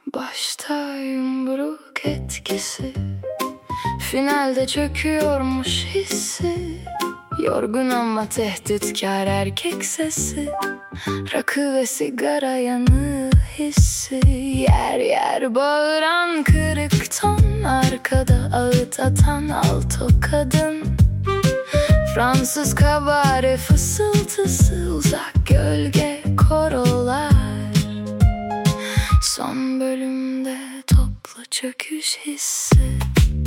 Başta yumruk etkisi, finalde çöküyormuş hissi. Yorgun ama tehditkar erkek sesi, rakı ve sigara yanığı hissi. Yer yer bağıran kırık ton, arkada ağıt atan alto kadın. Fransız kabare fısıltısı, uzak gölge korolar. Son bölümde toplu çöküş hissi.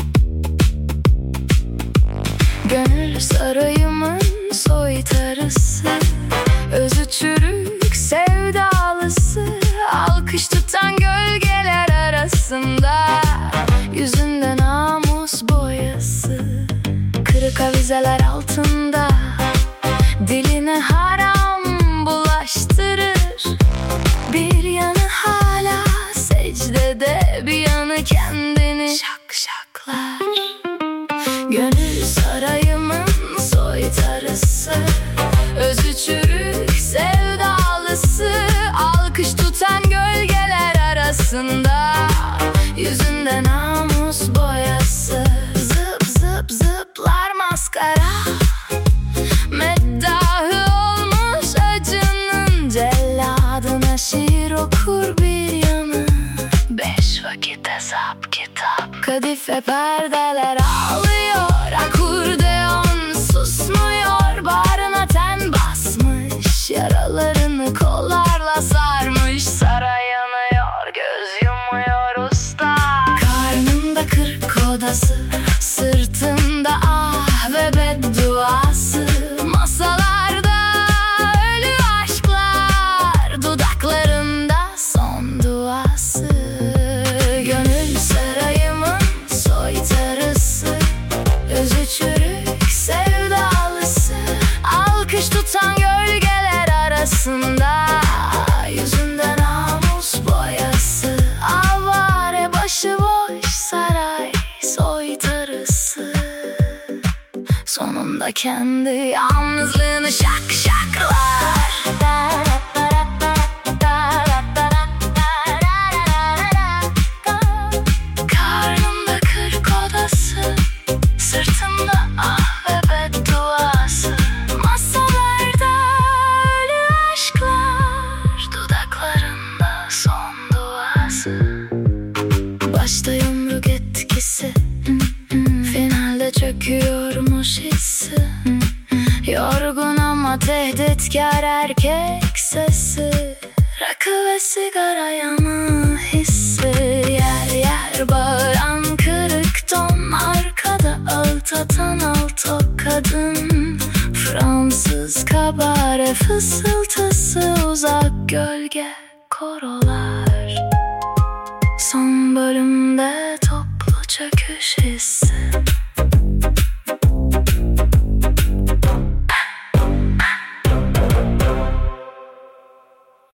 Gönül sarayımın soytarısı, özü çürük sevdalısı. Alkış tutan gölgeler arasında, yüzünde namus boyası. Kırık avizeler altında, diline haram bulaştırır. Bir yanı hala secdede, bir yanı kendini şakşaklar. Gönül sarayımın soytarısı, özü çürük sevdalısı. Alkış tutan gölgeler arasında, yüzünde namus boyası. Zıp zıp zıplar maskara, meddahı olmuş acının. Celladına şiir okur bir yanı, 5 vakit hesap kitap. Kadife perdeler ağlıyor, akordeon susmuyor. Bağrına ten basmış, yaralarını kollarla sarmış. Saray yanıyor, göz yumuyor usta. Karnında 40 odası, sırtında ah ve bedduası. Masalarda ölü aşklar, dudaklarında son duası. Gönül sarayımın soytarısı, özü çürük sevdalısı. Alkış tutan gölgeler arasında, yüzünde namus boyası. Avare başıboş saray soytarısı, sonunda kendi yalnızlığını şakşaklar. Karnında 40 odası, sırtında ah ve bedduası. Masalarda ölü aşklar, dudaklarında son duası. Başta yumruk etkisi, finalde çöküyormuş hissi. Yorgun ama tehditkar erkek sesi, rakı ve sigara yanığı hissi. Yer yer bağıran kırık ton, arkada ağıt atan alto kadın. Fransız kabare fısıltısı, uzak gölge korolar. Son bölümde toplu çöküş hissi.